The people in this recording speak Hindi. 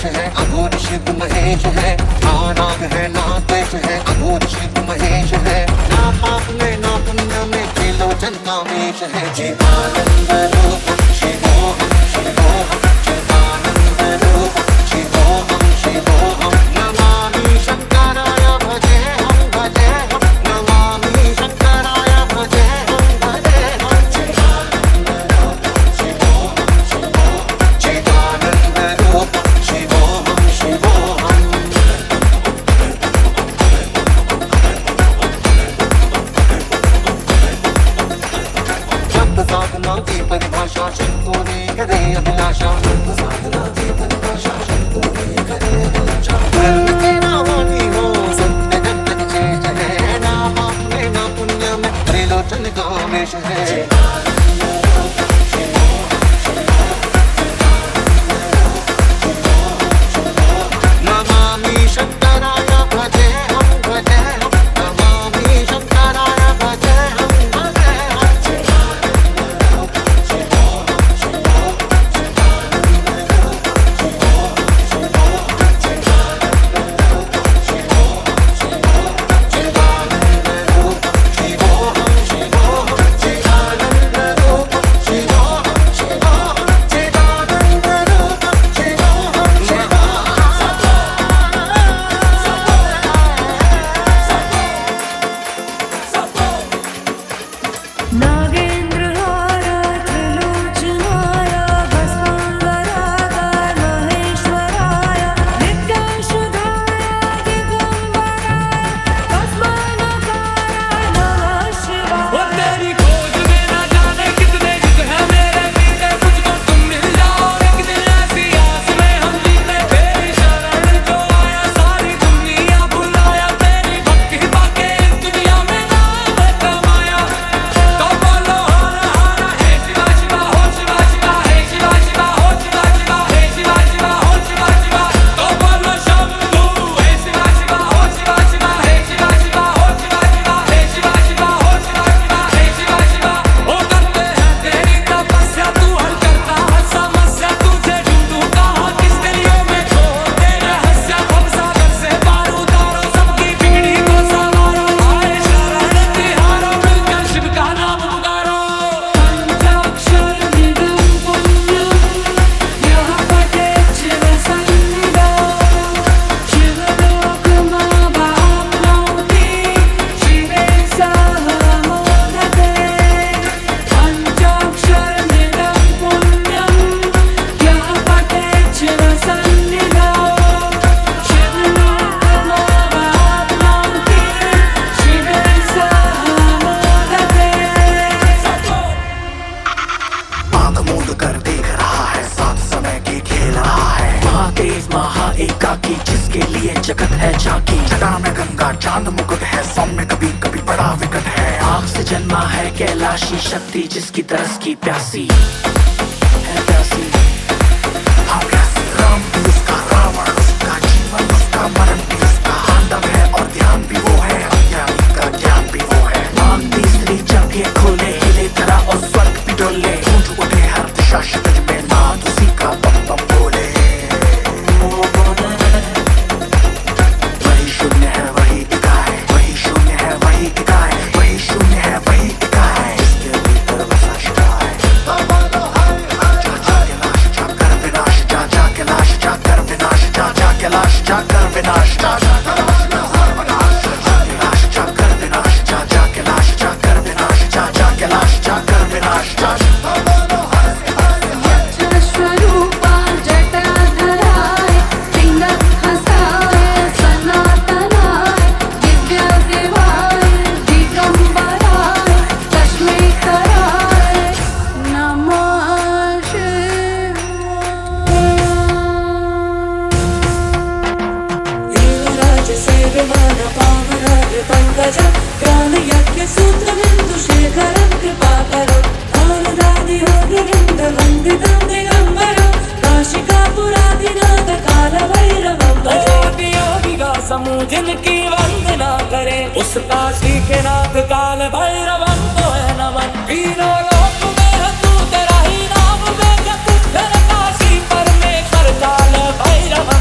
देश है, अघोर शिव महेश है, ना राग है ना द्वेष है, अघोर शिव महेश है, ना पाप में ना पुण्य में त्रिलोचन का वेश है। जीवानंद रूप शिवोहम शिवोहम, जीवानंद रूप शिवोहम शिवोहम, नमामि शंकराय भजेहम भजेहम, नमामि शंकराय भजेहम भजेहम। जीवानंद रूप शिवोहम शिवोहम, जीवानंद रूप शिवोहम शिवोहम। शब्द साधना की परिभाषा शंभु ने करे अभिलाषा, शब्द साधना की परिभाषा शंभु ने करे अभिलाषा। धर्म की रावानी हो सत्य जगत शेष है, ना पाप में ना पुण्य में त्रिलोचन का वेश है। नमामि शंकराय भजेहम भजेहम, नमामि शंकराय भजेहम भजेहम। एकाकी जिसके लिए जगत है झांकी, जटा में गंगा चांद मुकुट है, सौम्य कभी कभी बड़ा विकट है। आग से जन्मा है कैलाशी शक्ति, जिसकी तरस की प्यासी है प्यासी। हाँ प्यासी राम भी उसका, रावण उसका, जीवन उसका, मरण भी उसका, तांडव है और ध्यान भी वो है, अज्ञानी का ज्ञान भी वो है। मांग तीसरी जब ये खोले, हिले धरा और स्वर्ग भी डोले, गूंज उठे हर दिशा शतज में, नाद उसी का बम बम बोले। जिनकी वंदना करे उस काशी के नाथ काल भैरवन को है नमन। तीनों लोक में है तू, तेरा ही नाम में जप, तेरे काशी परमेश्वर काल भैरवन